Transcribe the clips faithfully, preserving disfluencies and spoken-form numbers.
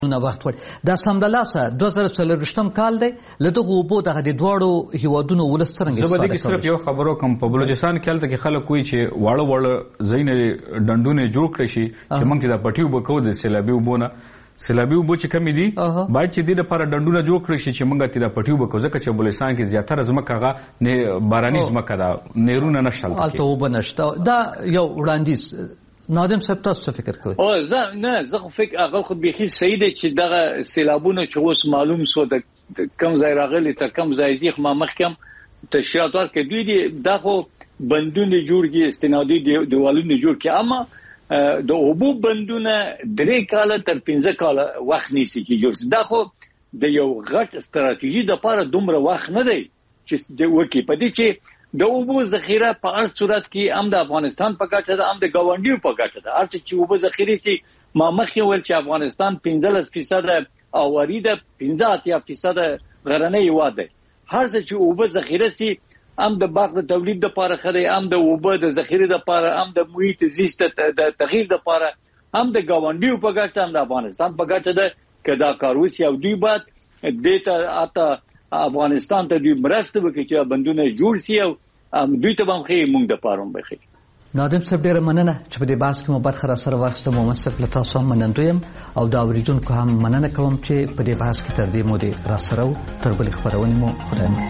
نو وخت وړي دا سمدلاسه دوه زره څلرویشتم کال دی له دغه اوبو دغه د دواړو هیوادونو ولس څرنګه استفاده کوي. زه به صرف یو خبرو کوم په بلوچستان کې هلته کې خلک وایي چې واړه واړه ځایونه ډنډونه جوړ کړي شي چې موږ دا پټي اوبه کوو د سیلابي اوبو نه. سیلابي اوبه چې کمې دي باید چې دې لپاره ډنډونه جوړ کړي شي چې موږ دا پټي اوبه کوو، ځکه چې بلوچستان کې زیاتره ځمکه هغه باراني ځمکه ده، نیرونه نشته هلته اوبه نشته. دا یو وړاندیز نادم صاحب تاسو څه فکر کوئ؟ او زه نه زه خو فکر هغه خو بیخي صحیح دی چې دغه سیلابونه چې اوس معلوم سو د کم ځای راغلي تر کم ځای ځي خو ما مخکم تشریحات ورکړي دوی دي دا خو بندونه جوړ کی استنادي دیوالونه جوړ کی، اما د اوبو بندونه درې کاله تر پنځه کاله وخت نیسي کې جوړ. دا خو د یو غټ ستراتیژي د لپاره دومره وخت نه دی چې د وکی په دې چې د اوبو ذخیره په هر صورت کې هم د افغانستان په ګټه ده هم د ګاونډیو په ګټه ده. هر چې اوبو ذخیره چې ما مخکې ویل چې افغانستان پنځلس فیصد اواري ده، پنځه اتیا فیصد غرنۍ هیواد دی. هر څه چې اوبو ذخیره سي هم د باغ د تولید لپاره خدای، هم د اوبو د ذخیره لپاره، هم د محیط زیست د تغییر لپاره، هم د ګاونډیو په ګټه هم د افغانستان په ګټه ده. کدا کاروسی او دوی بعد دته اته افغانستان ته دوی مرسته وکړي چې بندونه جوړ شي او دوی ته هم خې مونږ د پاروم بخي. نادم صاحب ډیره مننه چې په دې بحث کې مو برخه را سره واخیسته. محمد صاحب له تاسو هم منندوی یم او د اوریدونکو هم مننه کوم چې په دې بحث کې تر دې مودې را سره و. تر بلې خپرونې مو خدای مو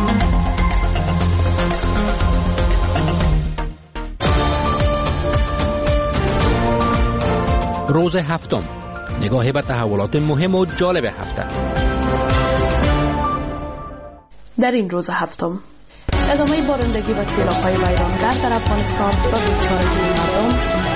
روز هفتم، نگاهی به تحولات مهم و جالب هفته. در این روز هفتم ادامه بارندگی و سیلاب‌های ویرانگر در افغانستان و بیچارگی مردم،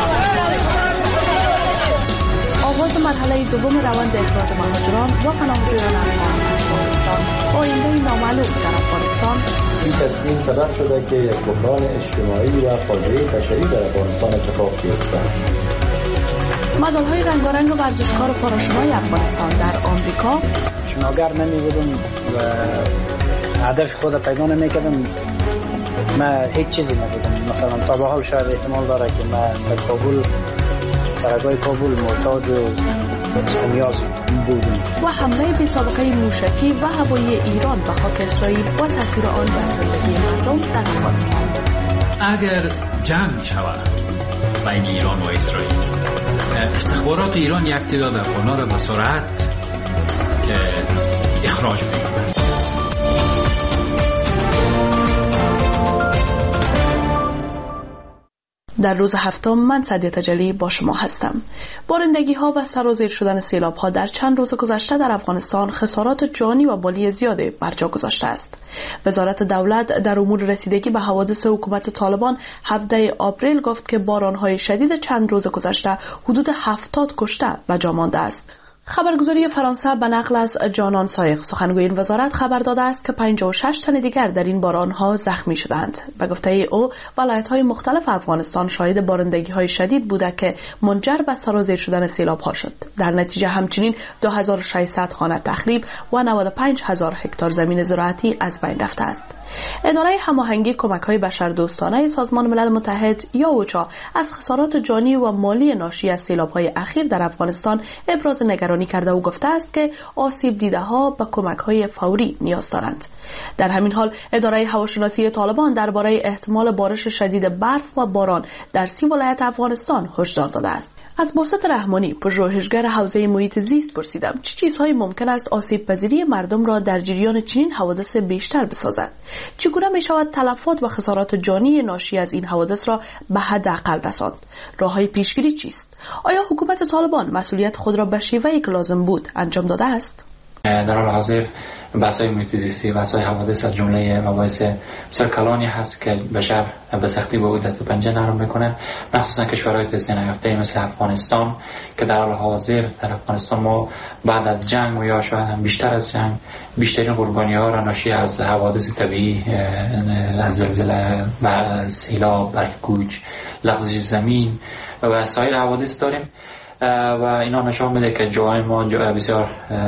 آغاز مرحله دوم روند اخراج مهاجران و پناهجویان افغان از افغانستان، آینده نامعلوم در افغانستان. این تصمیم سبب شده که یک بحران اجتماعی و فاجعه بشری در افغانستان اتفاق بیفتد. مدال‌های رنگارنگ ورزشکار پاراشنای افغانستان در آمریکا. شناگر نمی‌بودم و هدف خود پیدا نمی‌کردم. من هیچ چیزی نبودم. مثلا تا به حال شاید احتمال داره که من در کابل، سرگاه کابل محتاج و نیاز بودم. و حمله بی سابقه موشکی و هوایی ایران به خاک اسرائیل و تاثیر آن بر زندگی مردم در افغانستان. اگر جنگ شود بین ایران و اسرائیل، استخبارات ایران یک تعداد افغان‌ها را به سرعت اخراج می‌کنند. در روز هفتم من سعدیه تجلی با شما هستم. بارندگی ها و سرازیر شدن سیلاب ها در چند روز گذشته در افغانستان خسارات جانی و مالی زیادی بر جا گذاشته است. وزارت دولت در امور رسیدگی به حوادث حکومت طالبان هفدهم آوریل گفت که باران های شدید چند روز گذشته حدود هفتاد کشته و جا مانده است. خبرگزاری فرانسه به نقل از جانان سایق سخنگوی این وزارت خبر داده است که پنجاه و شش تن دیگر در این باران‌ها زخمی شدند. به گفته او ولایت‌های مختلف افغانستان شاهد بارندگی‌های شدید بوده که منجر به سرازیر شدن سیلاب‌ها شد. در نتیجه همچنین دو هزار و ششصد خانه تخریب و نود و پنج هزار هکتار زمین زراعتی از بین رفته است. اداره هماهنگی کمک‌های بشردوستانه سازمان ملل متحد یا اوچا از خسارات جانی و مالی ناشی از سیلاب‌های اخیر در افغانستان ابراز نگرانی کرده و گفته است که آسیب دیده‌ها به کمک‌های فوری نیاز دارند. در همین حال اداره هواشناسی طالبان درباره احتمال بارش شدید برف و باران در سی ولایت افغانستان هشدار داده است. از باسط رحمانی، پژوهشگر حوزه محیط زیست پرسیدم چه چیزهایی ممکن است آسیب پذیری مردم را در جریان چنین حوادث بیشتر بسازد؟ چگونه می شود تلفات و خسارات جانی ناشی از این حوادث را به حداقل رساند؟ راههای پیشگیری چیست؟ آیا حکومت طالبان مسئولیت خود را به شیوهی که لازم بود انجام داده است؟ در حال حاضر بحث‌های محیط زیستی و بحث‌های حوادث از جمله مباحث بسیار کلانی هست که بشر به سختی به او دست پنجه نرم میکنه، مخصوصا کشورهای توسعه نیافته مثل افغانستان که در حال حاضر در افغانستان ما بعد از جنگ و یا شاید هم بیشتر از جنگ بیشترین قربانی‌ها را ناشی از حوادث طبیعی، از زلزله، سیلاب، برف‌کوچ، لغزش زمین و سایر حوادث داریم و اینا نشان میده که جای ما جای بسیار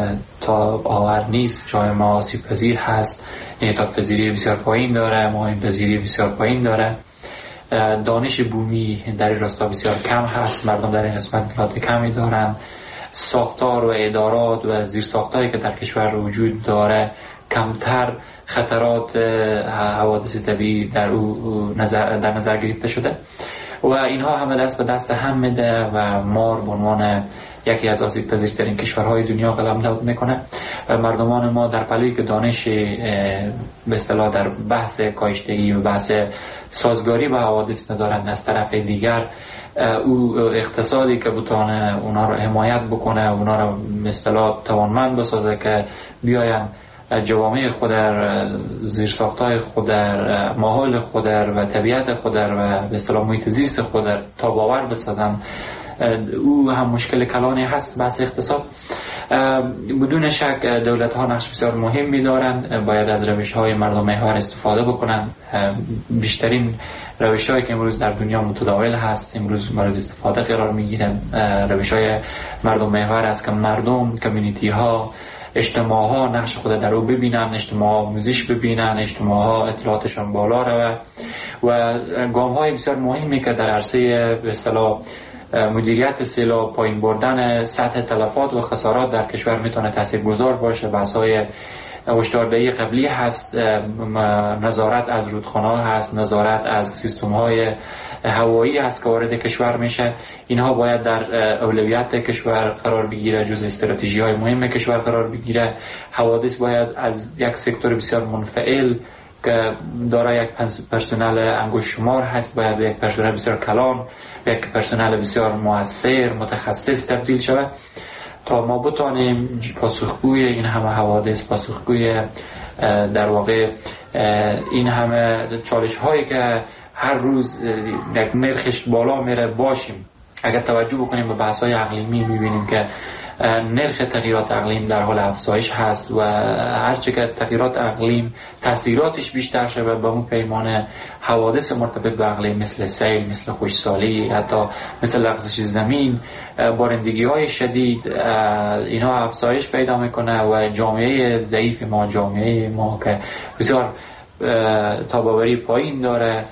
تاب آور نیست، جای ما آسیب پذیر هست، انعطاف پذیری بسیار پایین داره، مهاجم پذیری بسیار پایین داره، دانش بومی در این راستا بسیار کم هست، مردم در این قسمت اطلاعات کمی دارن، ساختار و ادارات و زیرساختایی که در کشور وجود داره کمتر خطرات حوادث طبیعی در او نظر در نظر گرفته شده و اینها همه دست به دست هم میده و ما به عنوان یکی از آسیب پذیرترین کشورهای دنیا قلمداد میکنه. مردمان ما در پلی که دانش به اصطلاح در بحث کاشتگی و بحث سازگاری با حوادث ندارند، از طرف دیگر او اقتصادی که بتونه اونا رو حمایت بکنه، اونا رو به اصطلاح توانمند بسازه که بیاین جوامع خود در زیرساختای خود در ماحول خود در و طبیعت خود در و به اصطلاح محیط زیست خود در تاب‌آور بسازن، او هم مشکل کلانی هست. بحث اقتصاد بدون شک دولت ها نقش بسیار مهمی دارند، باید از روش های مردم محور استفاده بکنند. بیشترین روش هایی که امروز در دنیا متداول هست امروز مورد استفاده قرار میگیره روش های مردم محور است که مردم، کمیونیتی ها، اجتماع ها نقش خود در او ببینن، اجتماع ها موزش ببینن، اجتماع ها اطلاعاتشان بالا روه و گام های بسیار مهمی که در عرصه به اصطلاح مدیریت سیلاب، پایین بردن سطح تلفات و خسارات در کشور میتونه تاثیرگذار باشه. بحث‌های هشداردهی قبلی هست، نظارت از رودخانه‌ها هست، نظارت از سیستم‌های هوایی هست که وارد کشور میشه. اینها باید در اولویت کشور قرار بگیره، جز استراتژی‌های مهم کشور قرار بگیره. حوادث باید از یک سکتور بسیار منفعل که دارای یک پرسنل انگشت شمار هست باید به یک پرسنل بسیار کلان، به یک پرسنل بسیار مؤثر متخصص تبدیل شود تا ما بتانیم پاسخگوی این همه حوادث، پاسخگوی در واقع این همه چالش هایی که هر روز یک نرخش بالا میره باشیم. اگر توجه بکنیم به بحث های اقلیمی میبینیم که نرخ تغییرات اقلیم در حال افزایش هست و هرچه که تغییرات اقلیم تاثیراتش بیشتر شده به اون پیمانه حوادث مرتبط به اقلیم مثل سیل، مثل خشکسالی، حتی مثل لغزش زمین، بارندگی های شدید، اینها افزایش پیدا میکنه و جامعه ضعیف ما، جامعه ما که بسیار تاباوری پایین داره،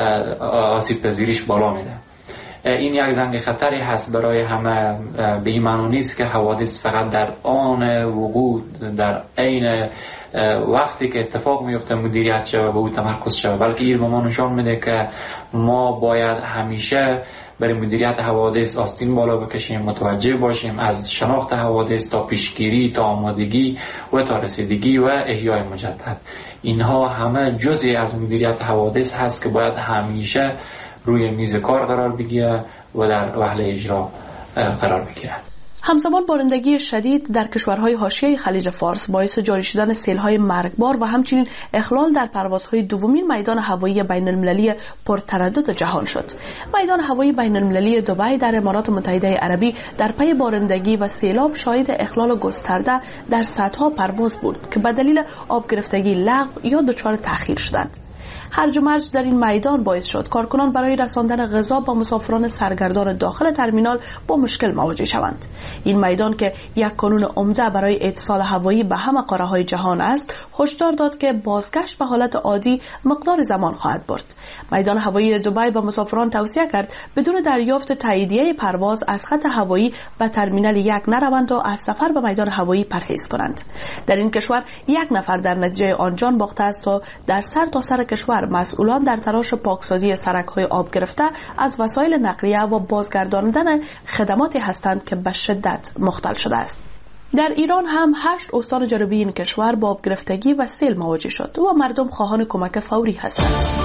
آسیب پذیریش بالا میده. این یک زنگ خطری هست برای همه. به این معنی نیست که حوادث فقط در آن وقوع در عین وقتی که اتفاق میفته مدیریت شود و او تمرکز شود، بلکه این به ما نشان میده که ما باید همیشه برای مدیریت حوادث آستین بالا بکشیم، متوجه باشیم از شناخت حوادث تا پیشگیری تا آمادگی و تا رسیدگی و احیای مجدد. اینها همه جزئی از مدیریت حوادث هست که باید همیشه روی میز کار قرار بگیره و در وهله اجرا قرار بگیره. همزمان بارندگی شدید در کشورهای حاشیه خلیج فارس باعث جاری شدن سیل‌های مرگبار و همچنین اخلال در پروازهای دومین میدان هوایی بین‌المللی پرتردد جهان شد. میدان هوایی بین‌المللی دبی در امارات متحده عربی در پی بارندگی و سیلاب شاهد اخلال گسترده در صدها پرواز بود که به دلیل آب گرفتگی لغو یا دچار تأخیر شدند. هرج و مرج در این میدان باعث شد کارکنان برای رساندن غذا با مسافران سرگردان داخل ترمینال با مشکل مواجه شوند. این میدان که یک کانون عمده برای اتصال هوایی به همه قاره‌های جهان است، هشدار داد که بازگشت به حالت عادی مقدار زمان خواهد برد. میدان هوایی دبی به مسافران توصیه کرد بدون دریافت تاییدیه پرواز از خط هوایی به ترمینال یک نروند و از سفر به میدان هوایی پرهیز کنند. در این کشور یک نفر در نتیجه آن جان باخته است و در سر تا سر کشور مسئولان در تلاش پاکسازی سرک‌های آب گرفته از وسایل نقلیه و بازگرداندن خدماتی هستند که به شدت مختل شده است. در ایران هم هشت استان جنوبی این کشور با آب گرفتگی و سیل مواجه شد و مردم خواهان کمک فوری هستند.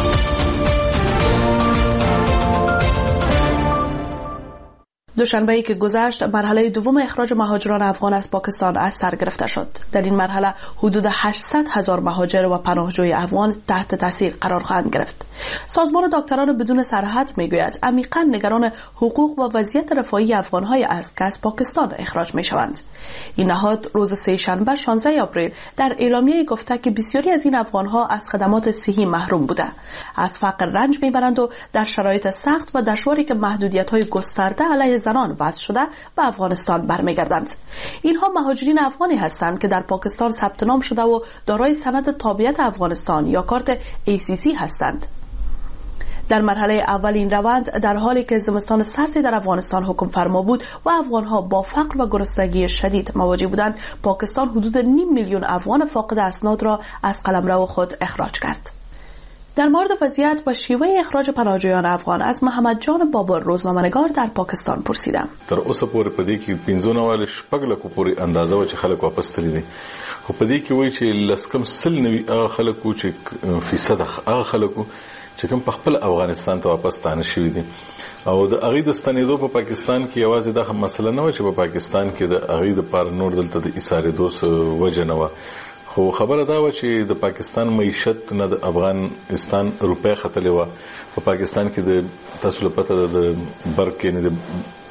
دوشنبه‌ای که گذشت مرحله دوم اخراج مهاجران افغان از پاکستان از سر گرفته شد. در این مرحله حدود هشتصد هزار مهاجر و پناهجوی افغان تحت تاثیر قرار خواهند گرفت. سازمان دکتران بدون سرحد میگوید عمیقاً نگران حقوق و وضعیت رفاهی افغان‌های است که از پاکستان اخراج میشوند. این نهاد روز سه شنبه شانزده آوریل در اعلامیه گفته که بسیاری از این افغان‌ها از خدمات صحی محروم بوده، از فقر رنج میبرند و در شرایط سخت و دشواری که محدودیت‌های گسترده علیه زنان وضع شده به افغانستان برمیگردند. اینها مهاجرین افغانی هستند که در پاکستان ثبت نام شده و دارای سند تابعیت افغانستان یا کارت ای سی سی هستند. در مرحله اول این روند در حالی که زمستان سردی در افغانستان حکم فرما بود و افغانها با فقر و گرسنگی شدید مواجه بودند، پاکستان حدود نیم میلیون افغان فاقد اسناد را از قلمرو خود اخراج کرد. در مورد وضعیت و شیوه اخراج پناهجویان افغان از محمد جان بابر روزنامه‌نگار در پاکستان پرسیدم. تر اوسه پورې په دې کې پنځونه والے شپږ لکو پورې اندازه و چې خلک واپس تللي دي، خو په دې کې وایي چې لسکم سل نوي هغه خلکو چې فیصد هغه خلکو چې کوم په خپل افغانستان ته واپس ستانه شوي دي، او د هغې د ستنېدو په پاکستان کې یوازې دا مسله نه وه چې په پاکستان کې د هغې دپاره نور دلته د ایسارېدو څه وجه نه وه، خو خبره دا و چې د پاکستان معیشت نه د افغانستان روپۍ ختلې وه. په پاکستان کې د تاسو له پته ده د برق یعنې د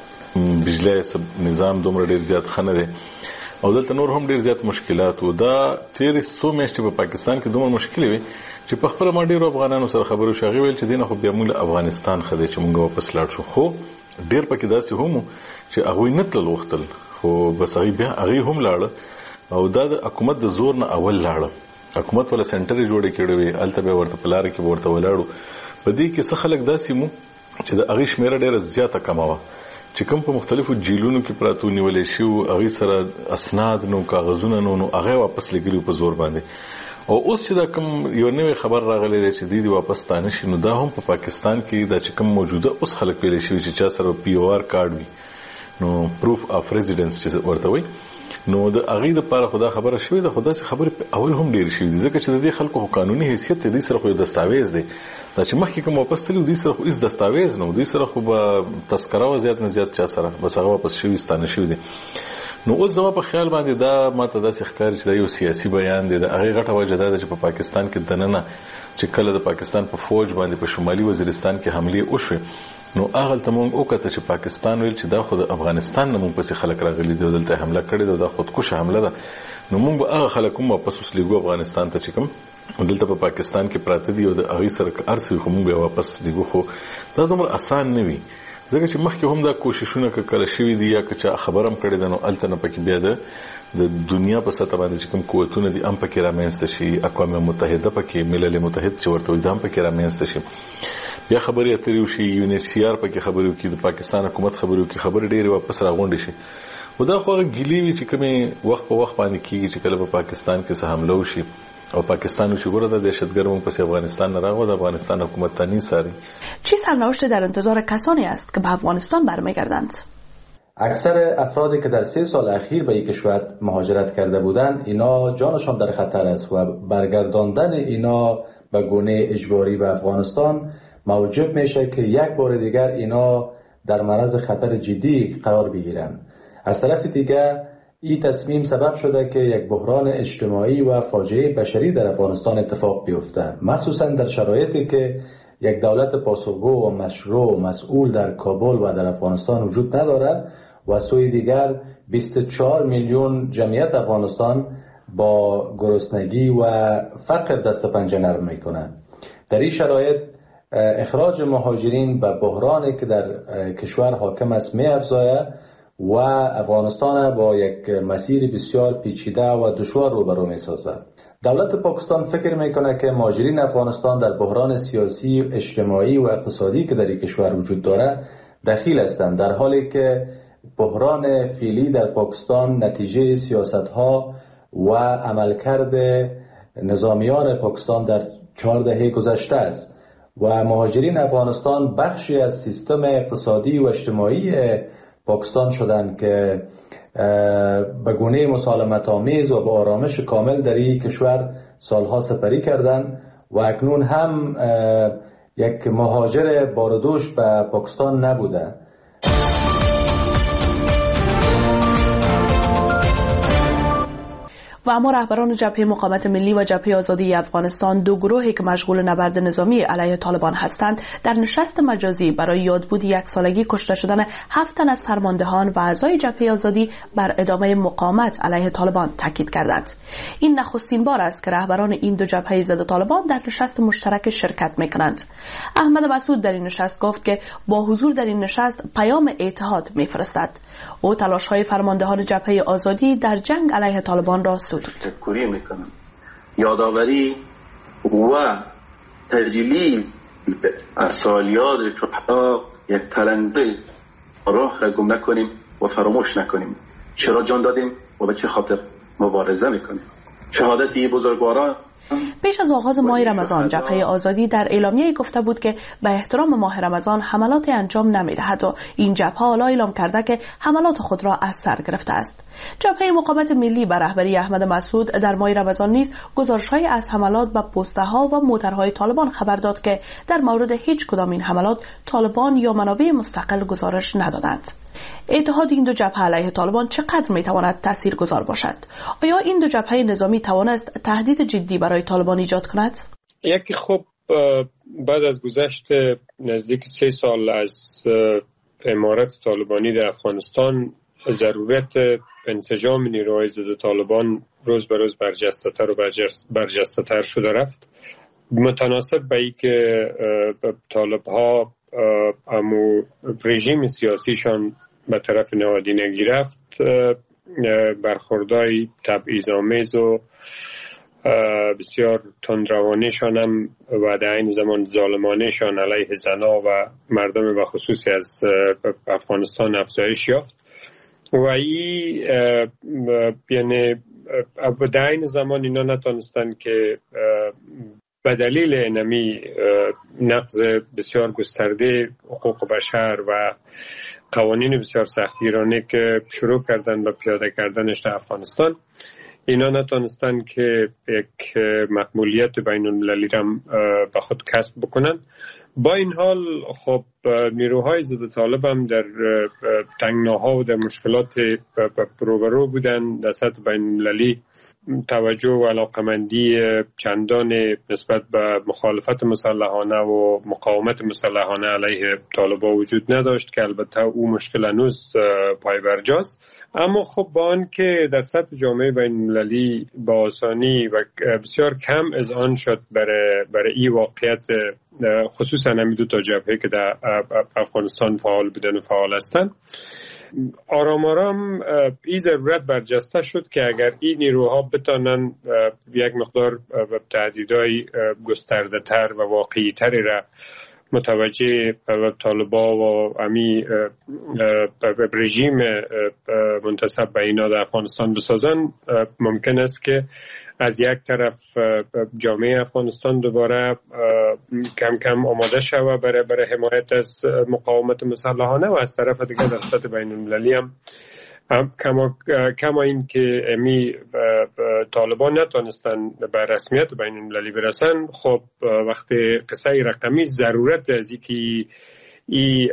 بجلی نظام دومره ډېر زیات ښه نه دی، او دلته نور هم ډېر زیات مشکلات وو. دا تېرې څو میاشتې په پاکستان کې دومره مشکلې وې چې په خپله ما ډېرو افغانانو سره خبرې وشوې، هغې ویل چې دې نه خو بیا موږ له افغانستان ښه دی چې موږ واپس لاړ شو. خو ډېر پکې داسې هم وو چې هغوی نه تلل غوښتل، خو بس هغوی بیا هغوی هم لاړه، او دا د حکومت د زور نه اول لاړه. حکومت ولا سنټر یې جوړې کړې وې، هلته به ورته په لاره کې به ورته ولاړو. په دې کې څه خلک داسې مو چې د هغې شمېره ډېره زیاته کمه وه، چې کوم په مختلفو جیلونو کې پراته نیولې شوي، هغې سره اسناد نو کاغذونه نو نو هغه واپس لګلي په زور باندې. او اوس چې دا کوم یو نوی خبر راغلی دی چې دوی دې واپس ستانه شي، نو دا هم په پاکستان کې دا چې کوم موجوده اوس خلک ویلی شوي چې چا سره پی او آر کارډ وي، نو پروف اف ریزیډنس چې ورته وایي، نو د هغې دپاره خو دا خبره شوې ده. خو داسې خبرې اول هم ډېرې شوي دي، ځکه چې د دې خلکو خو قانوني حیثیت دی، دوی سره خو یو دستاویز دی. دا چې مخکې کوم واپس تللي دوی سره خو هېڅ دستاویز نه و، دوی سره خو به تذکره وه زیات نه زیات چا سره، بس هغه واپس شوي ستانه شوي دي. نو اوس زما په خیال باندې دا ما ته داسې ښکاري چې دا یو سیاسي بیان دی. د هغې غټه وجه دا ده چې په پاکستان کې دننه چې کله د پاکستان په فوج باندې په شمالي وزیرستان کې حملې وشوې، نو هغلته مونږ وکته چې پاکستان ویل چې دا خو د افغانستان نه مونږ پسې خلک راغلي دي او دلته حمله کړې ده، دا خودکشه حمله ده، نو مونږ به هغه خلک هم واپس اوس لیږو افغانستان ته چې کوم دلته په پاکستان کې پراته دي، او د هغې سره که هر څه وي خو مونږ به یې واپس لیږو. خو دا دومره اسان نه وي، ځکه چې مخکې هم دا کوششونه که کله شوي دي یا که چا خبر هم کړې ده، نو هلته نه پکې بیا د د دنیا په سطح باندې چې کوم قوتونه دي هم پکې رامنځته شي، اقوام متحده پکې، ملل متحد چې ورته وایي دا هم پکې رامنځته شي، بیا خبرې اترې وشي، یو ان سی آر پکې خبرې وکړي، د پاکستان حکومت خبرې وکړي، خبرې ډېرې واپس راغونډې شي. خو دا خو هغه ګیلې وي چې کومې وخت په وخت باندې کېږي چې کله په پاکستان کې څه حمله وشي او پاکستان وشي ګوره دا دهشتګرد مونږ پسې افغانستان نه راغله، د افغانستان حکومت ته نیساري. چی سرنوشت در انتظار کسانی است که به افغانستان برمیگردند؟ اکثر افرادی که در سه سال اخیر به این کشور مهاجرت کرده بودند، اینا جانشان در خطر است و برگرداندن اینا به گونه اجباری به افغانستان موجب میشه که یک بار دیگر اینا در معرض خطر جدی قرار بگیرند. از طرف دیگر این تصمیم سبب شده که یک بحران اجتماعی و فاجعه بشری در افغانستان اتفاق بیفته، مخصوصا در شرایطی که یک دولت پاسخگو و مشروع و مسئول در کابل و در افغانستان وجود ندارد و سوی دیگر بیست و چهار میلیون جمعیت افغانستان با گرسنگی و فقر دست پنجه نرم میکنند. در این شرایط اخراج مهاجرین به بحرانی که در کشور حاکم است می افزاید و افغانستان با یک مسیر بسیار پیچیده و دشوار روبرو می سازد. دولت پاکستان فکر میکنه که مهاجرین افغانستان در بحران سیاسی، اجتماعی و اقتصادی که در این کشور وجود دارد دخیل هستند، در حالی که بحران فعلی در پاکستان نتیجه سیاست‌ها و عملکرد نظامیان پاکستان در چهار دهه گذشته است و مهاجرین افغانستان بخشی از سیستم اقتصادی و اجتماعی پاکستان شدند که به گونه مسالمت آمیز و به آرامش کامل در این کشور سالها سپری کردند و اکنون هم یک مهاجر باردوش به پاکستان نبوده. و اما رهبران جبهه مقاومت ملی و جبهه آزادی افغانستان، دو گروهی که مشغول نبرد نظامی علیه طالبان هستند، در نشست مجازی برای یادبود یک سالگی کشته شدن هفت تن از فرماندهان و اعضای جبهه آزادی بر ادامه مقاومت علیه طالبان تاکید کردند. این نخستین بار است که رهبران این دو جبهه ضد طالبان در نشست مشترک شرکت می‌کنند. احمد مسعود در این نشست گفت که با حضور در این نشست پیام اتحاد می‌فرستد. او تلاش‌های فرماندهان جبهه آزادی در جنگ علیه طالبان را تشکری میکنم. یادآوری و تجلیل از سالیات چپا یک تلنگه راه را گم نکنیم و فراموش نکنیم. چرا جان دادیم و به چه خاطر مبارزه میکنیم. شهادت بزرگواران. پیش از آغاز ماه رمضان جبهه آزادی در اعلامیه گفته بود که به احترام ماه رمضان حملات انجام نمیدهد و این جبهه حالا اعلام کرده که حملات خود را از سر گرفته است. جبهه مقاومت ملی بر رهبری احمد مسعود در ماه رمضان نیز گزارش‌های از حملات به پست‌ها و موترهای طالبان خبر داد که در مورد هیچ کدام این حملات طالبان یا منابع مستقل گزارش ندادند. اتحاد این دو جبهه علیه طالبان چقدر میتواند تاثیرگذار باشد؟ آیا این دو جبهه نظامی توانست تهدید جدی برای طالبان ایجاد کند؟ یکی خب بعد از گذشت نزدیک سه سال از امارت طالبانی در افغانستان ضرورت انسجام نیروهای ضد طالبان روز به روز برجسته‌تر و برجسته‌تر شده رفت. متناسب با اینکه طالب‌ها امو رژیم سیاسیشان به طرف نهادینگی رفت، برخوردهای تبعیض‌آمیز و بسیار تندروانه‌شان هم و در این زمان ظالمانه‌شان علیه زنان و مردم و خصوصی از افغانستان افزایش یافت و این یعنی در این زمان اینا نتونستند که به دلیل اینمی نقض بسیار گسترده حقوق بشر و قوانین بسیار سختگیرانه که شروع کردن به پیاده کردنش در افغانستان، اینا نتونستن که یک مقبولیت بین المللی را به خود کسب بکنن. با این حال خب نیروهای ضد طالب هم در تنگناها و در مشکلات روبرو بودن. در سطح بین المللی توجه و علاقمندی چندان نسبت به مخالفت مسلحانه و مقاومت مسلحانه علیه طالبان وجود نداشت که البته او مشکل هنوز پای برجاست. اما خب با آن که در سطح جامعه بین المللی با آسانی و بسیار کم اذعان شد برای برای این واقعیت، خصوصا همین دو تا جبهه که در افغانستان فعال بودن و فعال هستند، آرام آرام این ضرورت برجسته شد که اگر این نیروها بتانن یک مقدار تهدیدهای گسترده تر و واقعی تری را متوجه طالبان و امی رژیم منتسب به اینا در افغانستان بسازن، ممکن است که از یک طرف جامعه افغانستان دوباره کم کم آماده شود برای برای حمایت از مقاومت مسلحانه و از طرف دیگه در سطح بین المللی هم کما کما این که امی طالبان نتونستن به رسمیت بین المللی برسن. خب وقتی قصه رقمی ضرورت از اینکه این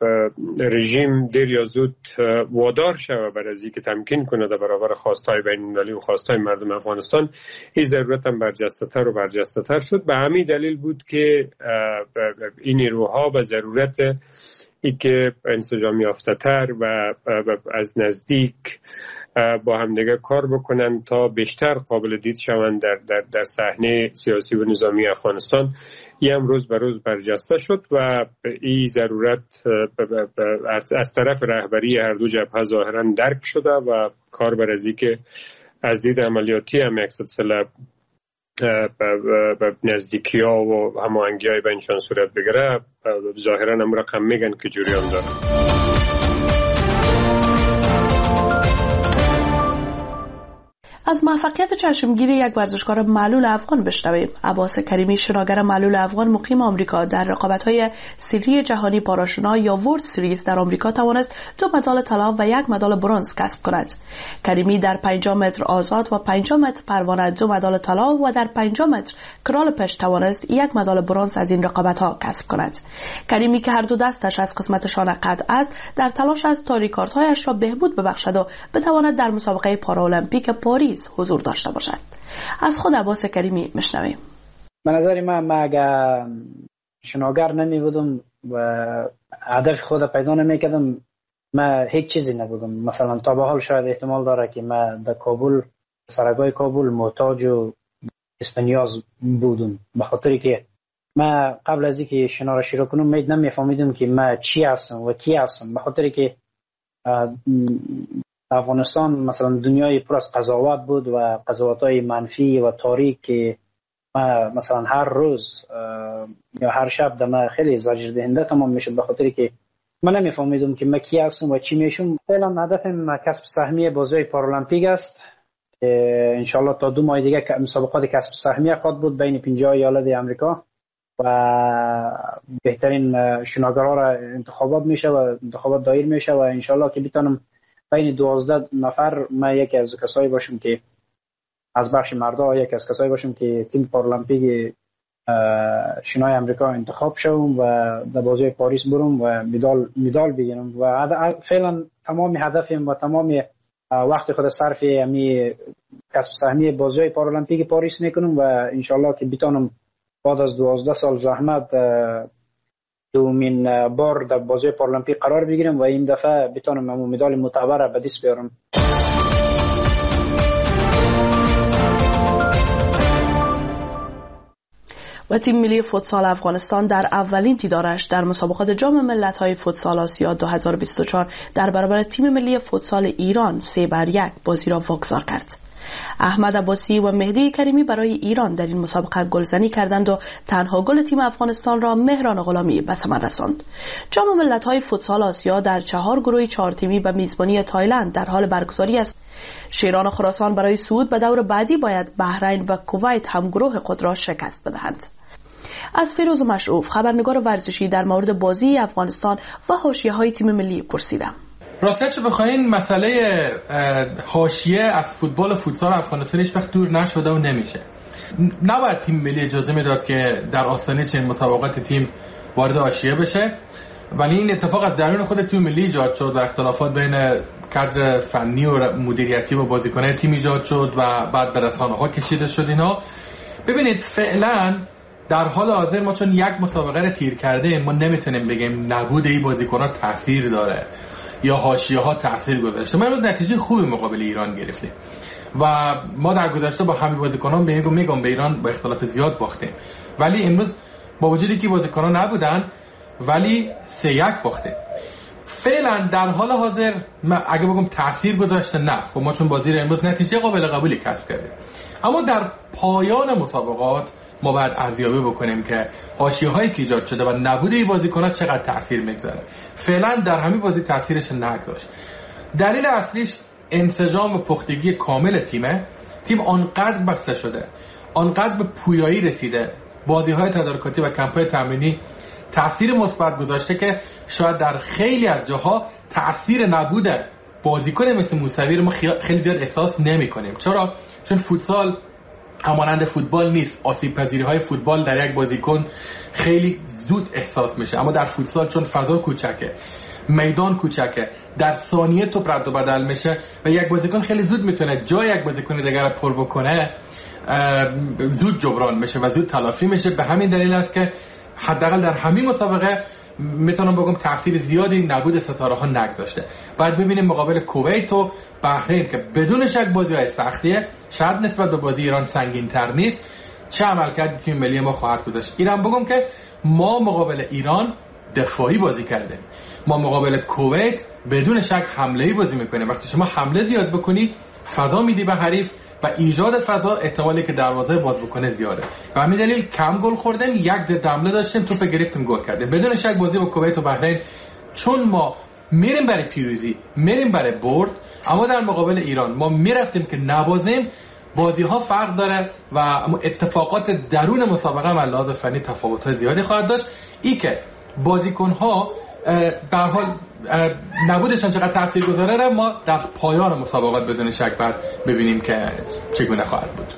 رژیم دیر یا زود وادار شود برای از اینکه تمکین کنه در برابر خواستهای بین المللی و خواستهای مردم افغانستان، این ضرورت هم برجسته‌تر و برجسته‌تر شد. به همین دلیل بود که این نیروها به ضرورت ای که انسجام یافته‌تر و از نزدیک با هم دیگه کار بکنن تا بیشتر قابل دید شوند در در در صحنه سیاسی و نظامی افغانستان. این هم روز به روز برجسته شد و این ضرورت از طرف رهبری هر دو جبهه ظاهرا درک شده و کار بر از که از دید عملیاتی هم یک سلسله به نزدیکی ها و هماهنگی های بینشان صورت بگیره، ظاهرا هم رقم میگن که جریان داره. از موفقیت چشمگیری یک ورزشکار معلول افغان بشنویم. عباس کریمی، شناگر معلول افغان مقیم آمریکا، در رقابت‌های سری جهانی پاراشنا یا ورلد سریز در آمریکا توانست دو مدال طلا و یک مدال برنز کسب کند. کریمی در پنجاه متر آزاد و پنجاه متر پروانه دو مدال طلا و در پنجاه متر کرال پشت توانست یک مدال برنز از این رقابت‌ها کسب کند. کریمی که هر دو دستش از قسمت شانه قطع است، در تلاش است تا ریکاردهایش را بهبود ببخشد و بتواند در مسابقه پارالمپیک پاریس حضور داشته باشد. از خود عباس کریمی میشنویم. به نظر من ما اگر شناگر نمی بودم و هدف خود پیدا نمی کردم، ما هیچ چیزی نبودم. مثلا تا به حال شاید احتمال داره که ما در کابل، سرگاه کابل محتاج و اسپانیاز بودم، به خاطری که ما قبل از اینکه شنا را شروع کنم می نمیفهمیدم که ما چی هستم و کی هستم، به خاطری که افغانستان مثلا دنیای پر از قضاوت بود و قضاوت‌های منفی و تاریک که ما مثلا هر روز یا هر شب دم خیلی زجر دهنده تمام میشد، به خاطر که من نمیفهمیدم که من کی هستم و چی میشم. فعلا هدفم کسب سهمیه بازی پارالمپیک است. انشالله تا دو ماه دیگه مسابقات کسب سهمیه خواهد بود بین پنجاه ایالت آمریکا و بهترین شناگرها را انتخابات میشه و انتخابات دایر میشه و انشالله که بتونم بین دوازده نفر من یکی از کسایی باشم که از بخش مردا یکی از کسایی باشم که تیم پارالمپیک شنای آمریکا انتخاب شوم و در بازی پاریس برم و مدال مدال بگیرم. و فعلا تمام هدفم و تمام وقت خود صرف امی کسب سهمیه بازی پارالمپیک پاریس میکنم و انشالله که بتونم بعد از دوازده سال زحمت دومین بار در بازی پارالمپیک قرار بگیرم و این دفعه بتونم امو مدال معتبر به دست بیارم. و تیم ملی فوتسال افغانستان در اولین دیدارش در مسابقات جام ملت‌های فوتسال آسیا دو هزار و بیست و چهار در برابر تیم ملی فوتسال ایران سه بر یک بازی را واگذار کرد. احمد عباسی و مهدی کریمی برای ایران در این مسابقه گلزنی کردند و تنها گل تیم افغانستان را مهران غلامی به ثمر رساند. جام ملت‌های فوتسال آسیا در چهار گروه چهار تیمی به میزبانی تایلند در حال برگزاری است. شیران خراسان برای صعود به دور بعدی باید بحرین و کویت هم گروه خود را شکست بدهند. از فیروز مشعوف خبرنگار ورزشی در مورد بازی افغانستان و حاشیه‌های تیم ملی پرسیدم. راستش بخواین مسئله حاشیه از فوتبال و فوتسال افغانستان هیچ وقت دور نشده و نمیشه. نباید تیم ملی اجازه میداد که در آستانه چنین مسابقات تیم وارد حاشیه بشه، ولی این اتفاق از درون خود تیم ملی ایجاد شد و اختلافات بین کادر فنی و مدیریتی و بازیکنان تیم ایجاد شد و بعد به رسانه‌ها کشیده شد. اینا ببینید فعلا در حال حاضر ما چون یک مسابقه رو تیر کرده ما نمیتونیم بگیم نبود این بازیکن‌ها تاثیر داره یا حاشیه‌ها تاثیر گذاشته. ما امروز نتیجه خوبی مقابل ایران گرفتیم و ما در گذشته با همین بازیکنان میگم میگم به ایران با اختلاف زیاد باختیم، ولی امروز با وجودی که بازیکنان نبودن ولی سه یک باختیم. فعلا در حال حاضر اگه بگم تاثیر گذاشته نه، خب ما چون بازی رو امروز نتیجه قابل قبولی کسب کردیم، اما در پایان مسابقات ما باید ارزیابی بکنیم که حاشیه‌هایی که ایجاد شده و نبود این بازیکن‌ها چقدر تاثیر میگذاره. فعلا در همین بازی تاثیرش نگذاشت. دلیل اصلیش انسجام و پختگی کامل تیمه. تیم آنقدر بسته شده، آنقدر به پویایی رسیده، بازی‌های تدارکاتی و کمپ‌های تمرینی تاثیر مثبت گذاشته که شاید در خیلی از جاها تاثیر نبود بازیکن مثل موسوی رو ما خیلی زیاد احساس نمی‌کنیم. چرا؟ چون فوتسال همانند فوتبال نیست. آسیب پذیری های فوتبال در یک بازیکن خیلی زود احساس میشه، اما در فوتسال چون فضا کوچکه، میدان کوچکه، در ثانیه توپ رد و بدل میشه و یک بازیکن خیلی زود میتونه جای یک بازیکن دیگر رو پر بکنه، زود جبران میشه و زود تلافی میشه. به همین دلیل است که حداقل در همین مسابقه میتونم بگم تاثیر زیادی نبود ستاره ها نگذاشته. بعد ببینیم مقابل کویت و بحرین که بدون شک بازی‌های سختیه، شاید نسبت به بازی ایران سنگین‌تر نیست، چه عملکرد تیم ملی ما خواهد گذاشت. ایران بگم که ما مقابل ایران دفاعی بازی کردیم، ما مقابل کویت بدون شک حمله‌ای بازی میکنیم. وقتی شما حمله زیاد بکنی فضا میدی به حریف و ایجاد فضا احتمالی که دروازه باز بکنه زیاده. و همین دلیل کم گل خوردیم، یک ضد حمله داشتیم، توپ گرفتیم گل کردیم. بدون شک بازی با کویت و بحرین چون ما میریم برای پیروزی، میریم برای برد، اما در مقابل ایران ما میرفتیم که نبازیم، بازی ها فرق داره و اتفاقات درون مسابقه هم لحاظ فنی تفاوت‌های زیادی خواهد داشت. ای که بازیکن ها در حال نبودشان چقدر تاثیرگذاره را ما در پایان مسابقات بدون شک بعد ببینیم که چگونه خواهد بود.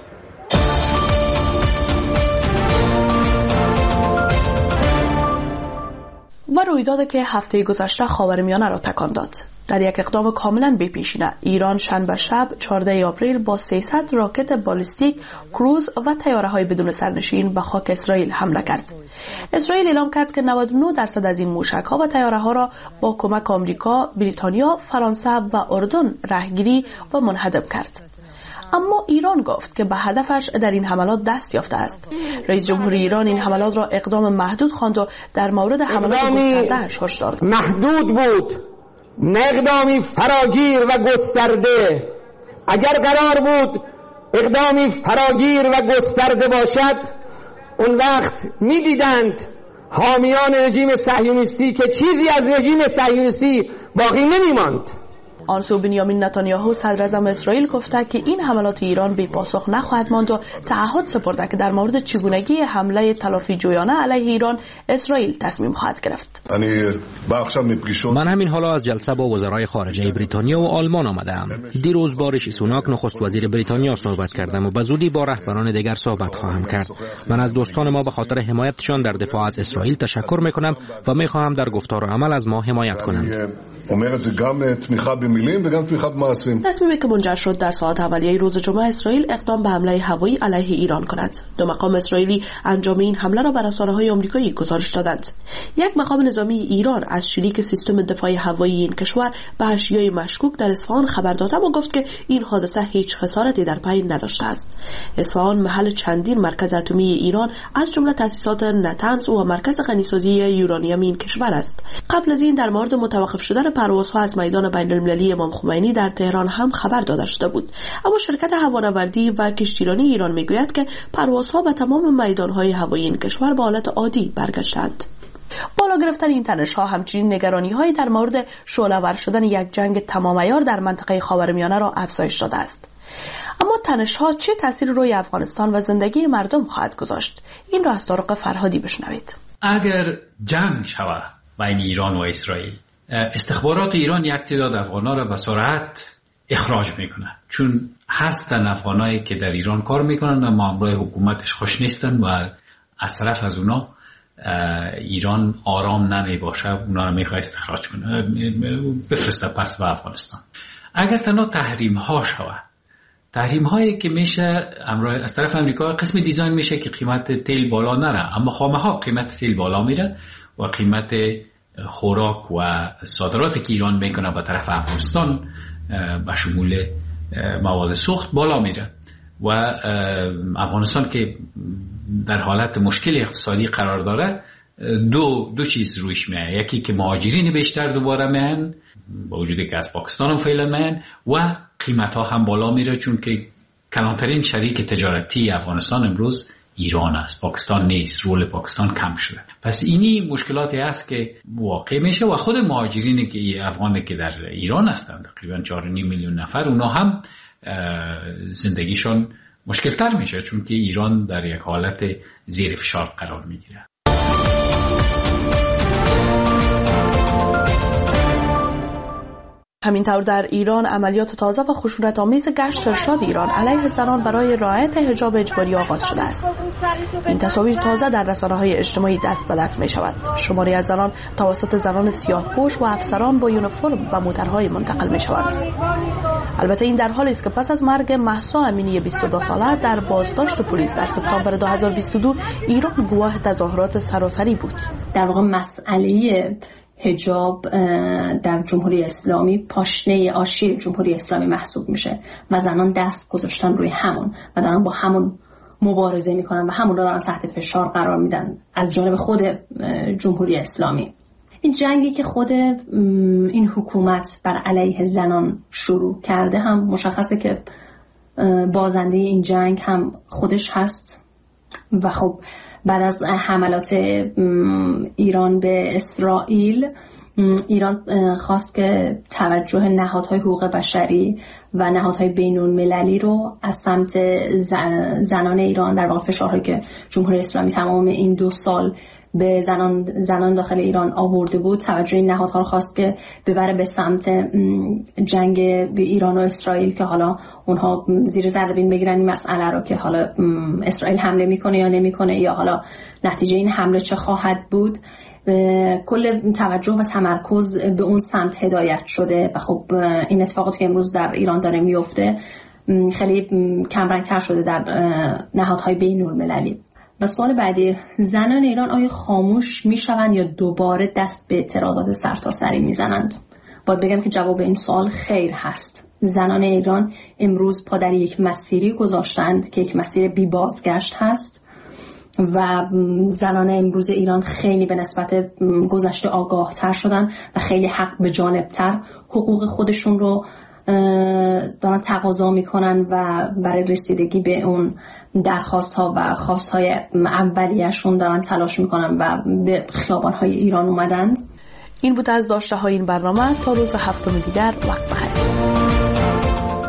و رویدادی که هفته گذشته خاورمیانه را تکان داد. در یک اقدام کاملا بی‌پیشینه ایران شنبه شب چهاردهم آپریل با سیصد راکت بالستیک، کروز و تیاره‌های بدون سرنشین به خاک اسرائیل حمله کرد. اسرائیل اعلام کرد که نود و نه درصد از این موشک‌ها و تیاره‌ها را با کمک آمریکا، بریتانیا، فرانسه و اردن راهگیری و منهدم کرد. اما ایران گفت که به هدفش در این حملات دست یافته است. رئیس جمهور ایران این حملات را اقدام محدود خواند و در مورد حملات گسترده‌اش هشدار داد. محدود بود، نه اقدامی فراگیر و گسترده. اگر قرار بود اقدامی فراگیر و گسترده باشد، اون وقت می‌دیدند حامیان رژیم صهیونیستی که چیزی از رژیم صهیونیستی باقی نمی‌ماند. آن سو بنیامین نتانیاهو صدر اعظم اسرائیل گفته که این حملات ایران بی پاسخ نخواهد ماند و تعهد سپرده که در مورد چگونگی حمله تلافی جویانه علیه ایران اسرائیل تصمیم خواهد گرفت. من همین حالا از جلسه با وزرای خارجه بریتانیا و آلمان آمدم. دیروز با ریشی سوناک نخست وزیر بریتانیا صحبت کردم و به زودی با رهبران دیگر صحبت خواهم کرد. من از دوستان ما به خاطر حمایتشان در دفاع از اسرائیل تشکر میکنم و میخواهم در گفتار و عمل از ما حمایت کنند. تصمیمی که منجر شد در ساعت اولیه روز جمعه اسرائیل اقدام به حمله هوایی علیه ایران کند. دو مقام اسرائیلی انجام این حمله را بر رسانه‌های آمریکایی گزارش دادند. یک مقام نظامی ایران از شلیک سیستم دفاعی هوایی این کشور به اشیای مشکوک در اصفهان خبر داد و گفت که این حادثه هیچ خسارتی در پی نداشته است. اصفهان محل چندین مرکز اتمی ایران از جمله تأسیسات نتنز و مرکز غنیسازی یورانیوم این کشور است. قبل از این در مورد متوقف شدن پروازها از میدان بین المللی امام خمینی در تهران هم خبر داده شده بود، اما شرکت هوانوردی و کشتیرانی ایران میگوید که پروازها به تمام میدانهای هوایی این کشور به حالت عادی برگشتند. بالا گرفتن این تنش‌ها همچنین نگرانی‌هایی در مورد شعله‌ور شدن یک جنگ تمام عیار در منطقه خاورمیانه را افزایش داده است. اما تنش‌ها چه تأثیری روی افغانستان و زندگی مردم خواهد گذاشت؟ این را از طارق فرهادی بشنوید. اگر جنگ شود بین ایران و اسرائیل، استخبارات ایران یک تعداد افغانا را به سرعت اخراج میکنه، چون هستن افغانایی که در ایران کار میکنن و مامورای حکومتش خوش نیستن و از طرف از اونا ایران آرام نمی باشه، اونا رو میخواد استخراج کنه، بفرسته پس به افغانستان. اگر تنها تحریم ها شود، تحریم هایی که میشه از طرف امریکا قسم دیزاین میشه که قیمت تیل بالا نره، اما خامه ها قیمت تیل بالا میره و قیمت خوراک و صادراتی که ایران میکنه به طرف افغانستان به شمول مواد سوخت بالا میره و افغانستان که در حالت مشکل اقتصادی قرار داره، دو دو چیز روش میاد. یکی که مهاجرین بیشتر دوباره میان با وجودی که از پاکستان هم فعلا میان و قیمت ها هم بالا میره، چون که کلانترین شریک تجارتی افغانستان امروز ایران است، پاکستان نیست، رول پاکستان کم شده. پس اینی مشکلاتی هست که واقع میشه و خود مهاجرینی که افغانی که در ایران هستند تقریبا چهار و نیم میلیون نفر، اونا هم زندگیشون مشکل تر میشه، چون که ایران در یک حالت زیر فشار قرار میگیره. همینطور در ایران عملیات تازه و خشونت‌آمیز گشت ارشاد ایران علیه زنان برای رعایت حجاب اجباری آغاز شده است. این تصاویر تازه در رسانه‌های اجتماعی دست به دست می‌شود. شماری از زنان توسط زنان سیاه‌پوش و افسران با یونیفرم و موترهای منتقل می‌شوند. البته این در حالی است که پس از مرگ مهسا امینی بیست و دو ساله در بازداشت پلیس در سپتامبر دو هزار و بیست و دو ایران گواه تظاهرات سراسری بود. در واقع مسئله حجاب در جمهوری اسلامی پاشنه آشیل جمهوری اسلامی محسوب میشه و زنان دست گذاشتن روی همون و دارن با همون مبارزه میکنن و همون رو دارن تحت فشار قرار میدن از جانب خود جمهوری اسلامی. این جنگی که خود این حکومت بر علیه زنان شروع کرده هم مشخصه که بازنده این جنگ هم خودش هست و خب بعد از حملات ایران به اسرائیل، ایران خواست که توجه نهادهای حقوق بشری و نهادهای بین‌المللی رو از سمت زنان ایران، در واقع فشارهایی که جمهوری اسلامی تمام این دو سال به زنان زنان داخل ایران آورده بود، توجه این نهادها رو خواست که ببره به سمت جنگ به ایران و اسرائیل که حالا اونها زیر ذره بین بگیرن این مسئله رو که حالا اسرائیل حمله میکنه یا نمیکنه یا حالا نتیجه این حمله چه خواهد بود. کل توجه و تمرکز به اون سمت هدایت شده و خب این اتفاقاتی که امروز در ایران داره میفته خیلی کمرنگ‌تر شده در نهادهای بین‌المللی. و سوال بعدی، زنان ایران آیا خاموش میشوند یا دوباره دست به اعتراضات سرتاسری میزنند؟ باید بگم که جواب این سوال خیر هست. زنان ایران امروز پا در یک مسیری گذاشتند که یک مسیر بی بازگشت هست و زنان امروز ایران خیلی به نسبت گذشته آگاه تر شدن و خیلی حق به جانب تر حقوق خودشون رو دارن تقاضا میکنن و برای رسیدگی به اون درخواست ها و خواست های اولیه‌شون دارن تلاش میکنن و به خیابان های ایران اومدند. این بود از داشته های این برنامه. تا روز هفتم دیگر وقت بخیر.